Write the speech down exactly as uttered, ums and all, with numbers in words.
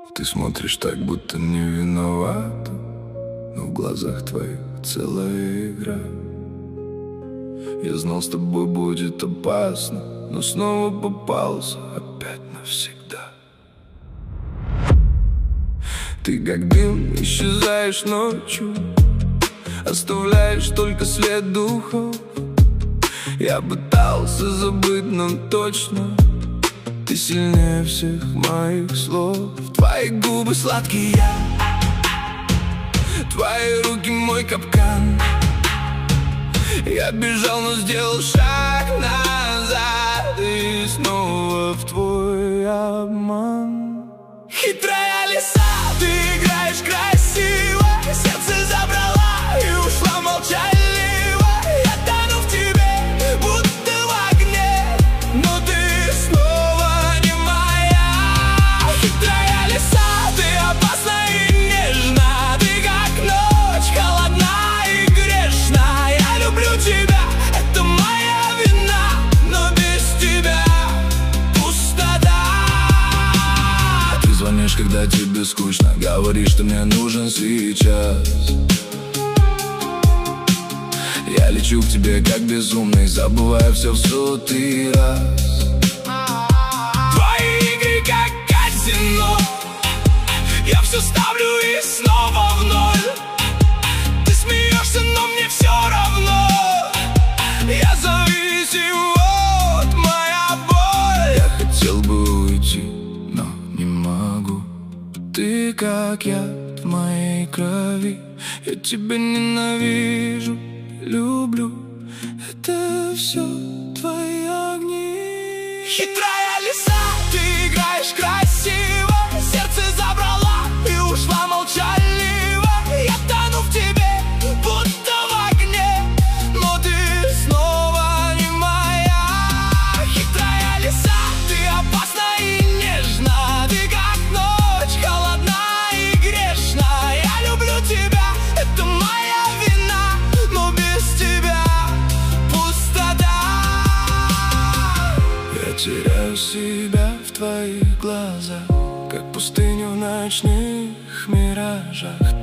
Ты смотришь так, будто не виновата, но в глазах твоих целая игра. Я знал, с тобой будет опасно, но снова попался опять навсегда. Ты как дым исчезаешь ночью, оставляешь только след духов. Я пытался забыть, но точно ты сильнее всех моих слов. Твои губы сладкие, твои руки мой капкан. Я бежал, но сделал шаг назад, и снова в твой обман. Хитрая лиса, ты играешь красиво, сердце забрала и ушла молчаливо. Я тону в тебе, будто в огне, но ты снова не моя. Хитрая лиса, ты опасна и нежна, ты как ночь, холодна и грешна. Я люблю тебя, это моя вина, но без тебя пустота. Ты звонишь, когда тебе скучно, говоришь, что мне нужен сейчас. Я лечу к тебе как безумный, забывая все в сотый раз. Твои игры как казино, я все ставлю и снова в ноль. Ты смеешься, но мне все равно. Я зависим, вот моя боль. Я хотел бы уйти, но не могу. Ты как яд в моей крови, я тебя ненавижу, люблю. Это все твои огни. Хитрая лиса, ты играешь красиво, сердце забрала и ушла молчаливо. Я тону в тебе, будто в огне, но ты снова не моя. Хитрая лиса, ты опасна и нежна, ты как ночь, холодна и грешна. Я люблю тебя, это моя вина, но без тебя пустота. Я теряю себя в твоих глазах, как пустыню в ночных миражах.